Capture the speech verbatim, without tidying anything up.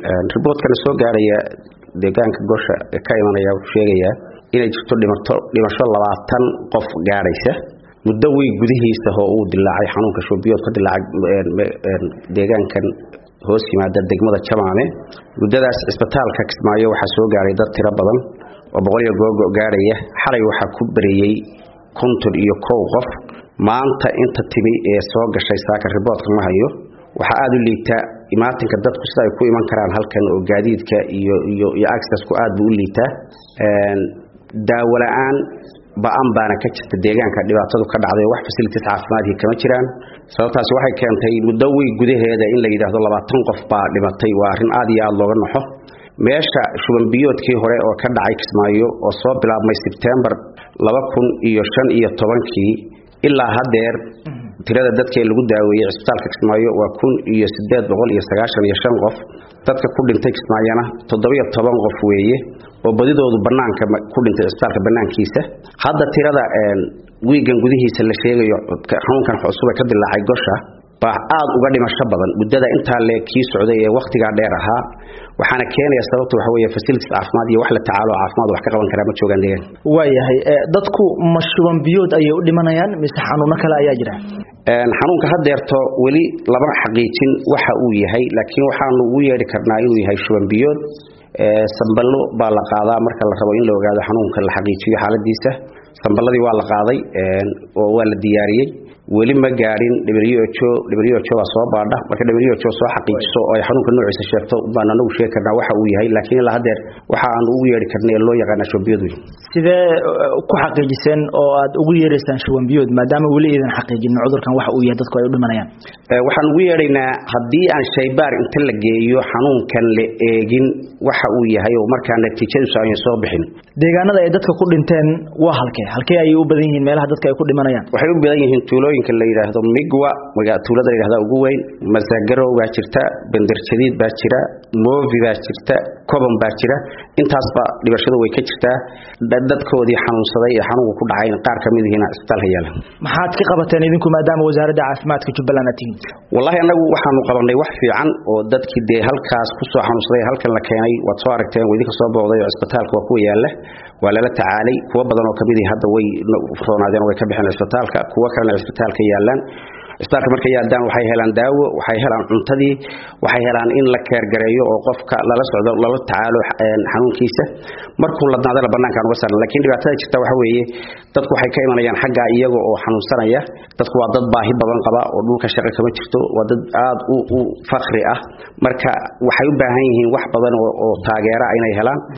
riboodkana soo gaaraya deegaanka Gosha ee ka imanaya wuxuu sheegayaa inay jirto dhimato dhimasho labaatan qof gaaraysa muddo way gudihiisa oo uu dilaacay xanuunka shubanbiyood ka dilaacay deegaankan hoos yimaada degmada Jamaame muddadaas isbitaalka Kismaayo waxa soo gaaray dad tiro badan oo boqol iyo googo gaaraya xalay waxa ku bariyay konton iyo kow qof maanta inta timi ee soo gashay saaka riboodka ma hayo waxa aad u liita imaatinka dadku sida ay ku iman karaan halkan oo gaadiidka iyo iyo iyo access ku aad u liita een daawalaan baan baana ka jirta deegaanka dhibaatadu ka dhacday wax facilities caafimaadka kama jiraan sababtaas waxay keentay muddo way gudaheeda in la yiraahdo labaatan qof baa dhimatay waa arin aad iyo aad looga naxo meesha shubanbiyoodkii hore oo ka dhacay Kismaayo oo soo bilaabmay September laba kun iyo shan iyo tobankii ilaa hadeer tirada dadka lagu daaweeyay isbitaalka Kismaayo waa kun iyo siddeed boqol iyo sagaashan iyo shan qof dadka ku dhintay Kismaayana toddoba iyo toban qof weeye oo badidoodu banaanka ku dhintay isbitaalka banaankiisa hadda tirada een wiigan gudihiisa la sheegayo xanuunkan cusub ka dilaacay Gosha baa aad uga dhimasho badan muddada inta le kii socday ee waqtiga dheer ahaa waxaana keenaya sababtu waxa weeye facilities caafimaad iyo wax la tacaalo caafimaad wax ka qaban kara ma joogan deegaan waayahay dadku ma shubanbiyood ayay u dhimanayaan mise xanuuno kale ayaa jira een xanuunka hadeerto wali laba xaqiijin waxa uu yahay laakiin waxaanu ugu yeeri karnaa inuu yahay shubanbiyood ee samballo baa la qaadaa marka la rabo in la ogaado xanuunka la xaqiijiyo xaaladiisa samballadii waa la qaaday een oo waa la diyaariyay wali ma gaarin W H O W H O soo baadha marka W H O soo xaqiijiso oo ay xanuunka noociisa sheegto baan anagu sheeg karnaa waxa uu yahay laakiin ilaa hadeer waxa aan ugu yeeri karnay loo yaqaan shubanbiyood sidee ku xaqiijiseen oo aad ugu yeereysaan shubanbiyood maadaama wali idan xaqiijin cudurkan waxa uu yahay dadku ay u dhimanayaan waxaan ugu yeeraynaa hadii aan shaybaar inta la geeyo xanuunkan la eegin waxa uu yahay oo marka natiijadu ay soo bixin deegaanada ay dadka ku dhinteen waa halkee halkee ay u badan yihiin meelaha dadka ay ku dhimanayaan waxay u badan yihiin tuulooyinka la yiraahdo Migwa maga tuulada la yiraahdo ugu weyn Masagaro waa jirta Bandir Jadiid baa jira Movi baa jirta Koban baa jira intaas ba dhibashadu way ka jirtaa dadkoodii xanuunsaday ee xanuunku ku dhacay qaar kamid ah isbitaalka yaala maxaad ka qabateen idinku maadaama wasaaradda caafimaadka Jubbaland atiin wallahi anagu waxaanu qabanay wax fiican oo dadkii de halkaas ku soo xanuunsaday halkan la keenay waad soo aragteen way idinka soo booqday isbitaalka waa ku yaala waa la tacaalay kuwa badan oo kamid ah hadda way furnaadeen way ka bixin isbitaalka kuwa kale isbitaalka yaalan isbitaalka marka yaadaan waxay helaan daawo waxay helaan cuntadii waxay helaan in la keer gareeyo oo qofka lala socdo lala tacaalo xanuunkiisa markuu la naadala banaanka uga saaran laakiin dhibaatada jirta waxa weeye dadku waxay ka imanayaan xagga iyaga oo xanuunsanaya dadku waa dad baahi badan qaba oo dhulka shaqo kama jirto waa dad aad u faqri ah marka waxay u baahan yihiin wax badan oo taageero inay helaan